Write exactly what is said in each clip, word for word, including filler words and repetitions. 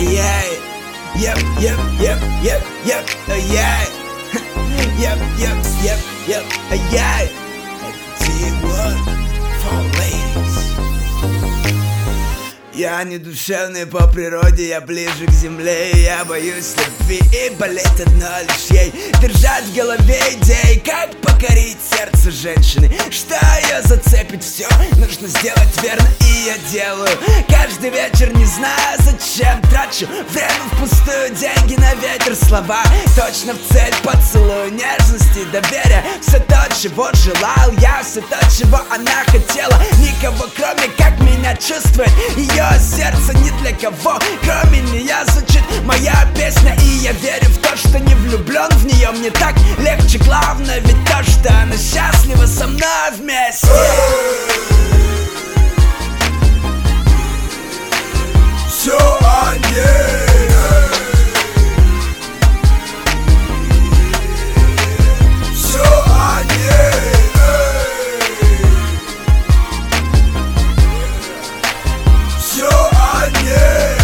ай-яй. Yep, yep, yep, yep, yep, ай-яй. Yep, yep, yep, yep, ай-яй. ти один for ladies. Я не душевный по природе, я ближе к земле. Я боюсь любви и болеть одно лишь ей. Держать в голове идеи, как покорить сердце женщины. Что ее зацепит, все нужно сделать верно, и я делаю. Каждый вечер не знаю зачем трачу время впустую, деньги на ветер, слова точно в цель, поцелуй, нежности, доверия. Все то, чего желал я, все то, чего она хотела. Никого кроме как меня чувствует ее сердце, ни для кого кроме нее звучит моя песня. И я верю в то, что не влюблен в нее. Мне так легче, главное ведь то, что она счастлива со мной вместе. Все о ней. Все о ней. Все о ней.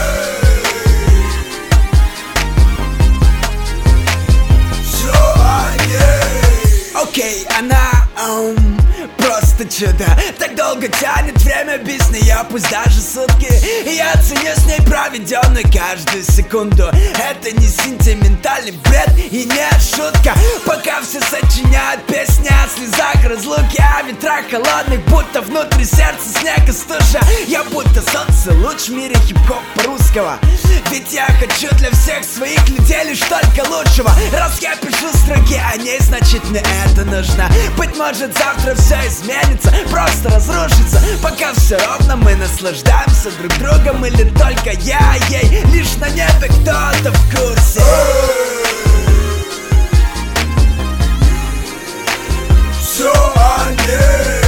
Все о ней. Окей, она um, просто чудо. Так долго тянет время без нее, пусть даже сутки. И я ценю с ней проведенную каждую секунду. Это не сентиментальный бред и не шутка. Пока все сочиняют песни о слезах разлуки, о ветрах холодных, будто внутри сердца снег и стужа. Я будто солнце, луч в мире хип-хоп по-русского. Ведь я хочу для всех своих людей лишь только лучшего. Раз я пишу строки о ней, значит мне это нужно. Быть может завтра все изменится, просто разрушится. Пока все ровно, мы наслаждаемся друг другом. Или только я ей, лишь на небе кто-то в курсе. Все о ней.